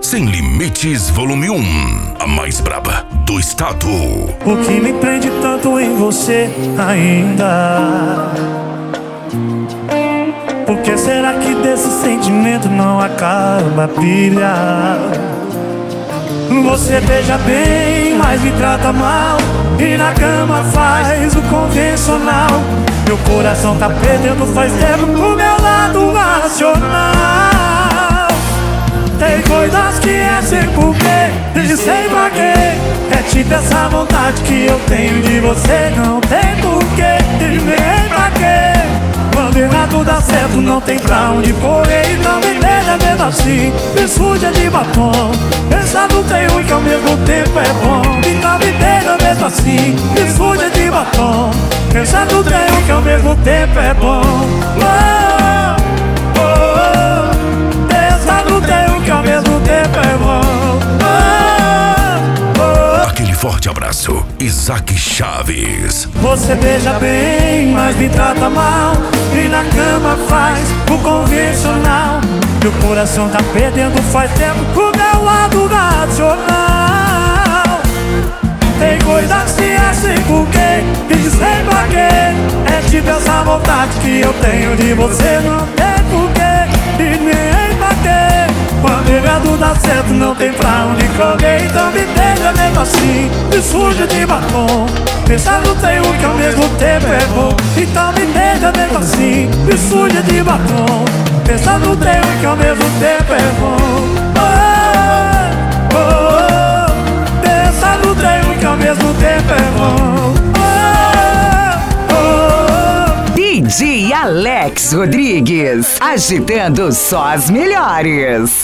Sem Limites Volume 1, a mais braba do estado. O que me prende tanto em você ainda? Por que será que desse sentimento não acaba a pilha? Você beija bem, mas me trata mal, e na cama faz o convencional. Meu coração tá perdendo faz tempo pro meu lado racional. Tem coisas que é sem porquê, e sem pra quê. É tipo essa vontade que eu tenho de você. Não tem porquê, e nem pra quê. Quando errado dá certo, não tem pra onde correr. Então me deixa mesmo assim, me suja de batom. Pensando tem ruim que ao mesmo tempo é bom. Então me deixa mesmo assim, me suja de batom. Pensando tem ruim que ao mesmo tempo é bom. Oh, oh, oh. Pensando tem ruim que ao mesmo tempo é bom. Oh, oh. Aquele forte abraço, Isaac Chaves. Você beija bem, mas me trata mal, e na cama faz o convencional. Meu coração tá perdendo faz tempo pro meu lado racional. Tem coisas que é sem porquê, e sem pra quê. É tipo essa vontade que eu tenho de você. Não tem porquê, e nem pra quê. Quando errado dá certo, não tem pra onde correr. Então me deixa mesmo assim, me suja de batom. Pensar no tem um que ao mesmo tempo é bom. Então me deixa mesmo assim, me suja de batom. Pensar no tem um que ao mesmo tempo é bom. Oh, oh, oh. Pensar no tem um que ao mesmo tempo é bom. Oh, oh, oh. DJ Alex Rodrigues, agitando só as melhores.